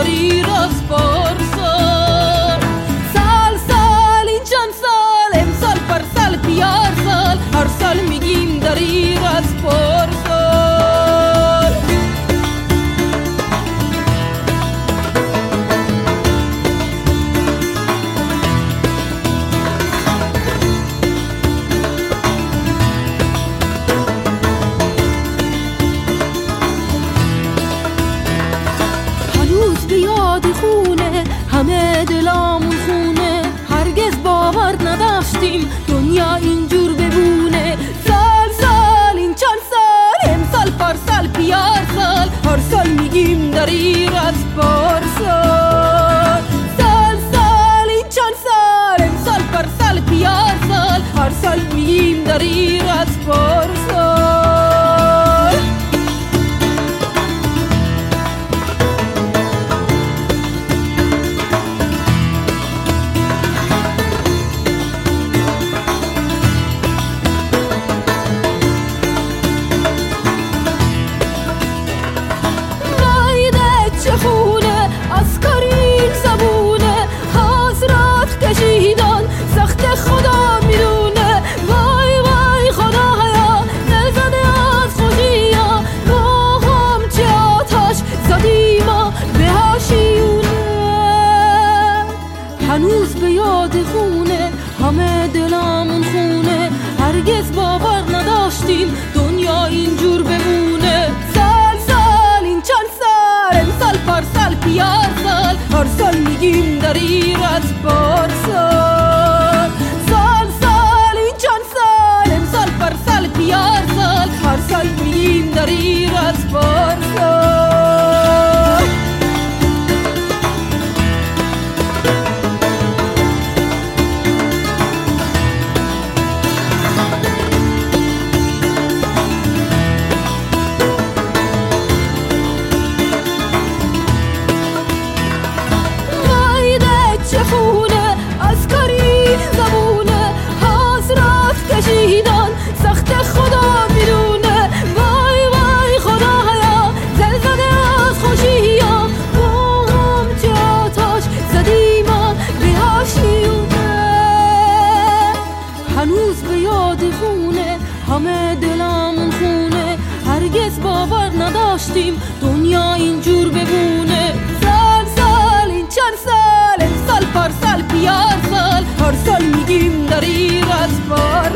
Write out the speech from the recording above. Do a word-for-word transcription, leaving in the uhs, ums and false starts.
داری راست پارسال. سال سال این چند سال، امسال پرسال پیار سال، هر سال میگیم داری راست پارسال. هنوز به یاد خونه همه دلامون خونه، هرگز باور نداشتیم دنیا اینجور بمونه. سال سال این چند سال، امسال پارسال پیار سال، هر سال میگیم داری راست پارسال. سال سال این چند سال، امسال پارسال پیار سال، هر سال میگیم داری راست پارسال. چخونه اسکارین زبونه، حسرت کشیدن سخت خدا میدونه. وای وای خدایا دل زده از خوشیا، با هم چه آتش زدیم به هاشیونه. هنوز به یاد خونه همه دلامون خونه، هرگز باور نداشتیم دنیا اینجور بمونه. سال سال این چند سال، امسال پارسال پیار سال، هر سال میگیم داری راست پارسال. سال سال این چند سال، امسال پارسال پیار سال، هر سال میگیم داری راست پارسال. چخونه اسکارین زبونه، حسرت کشیدن سخت خدا میدونه. وای وای خدایا دل زده از خوشیا، با هم چه آتش زدیم به هاشیونه. هنوز به یاد خونه همه دلامون خونه، هرگز باور نداشتیم دنیا اینجور بمونه. سال سال این چند سال، امسال پارسال پیار سال، هر سال میگیم داری راست پارسال.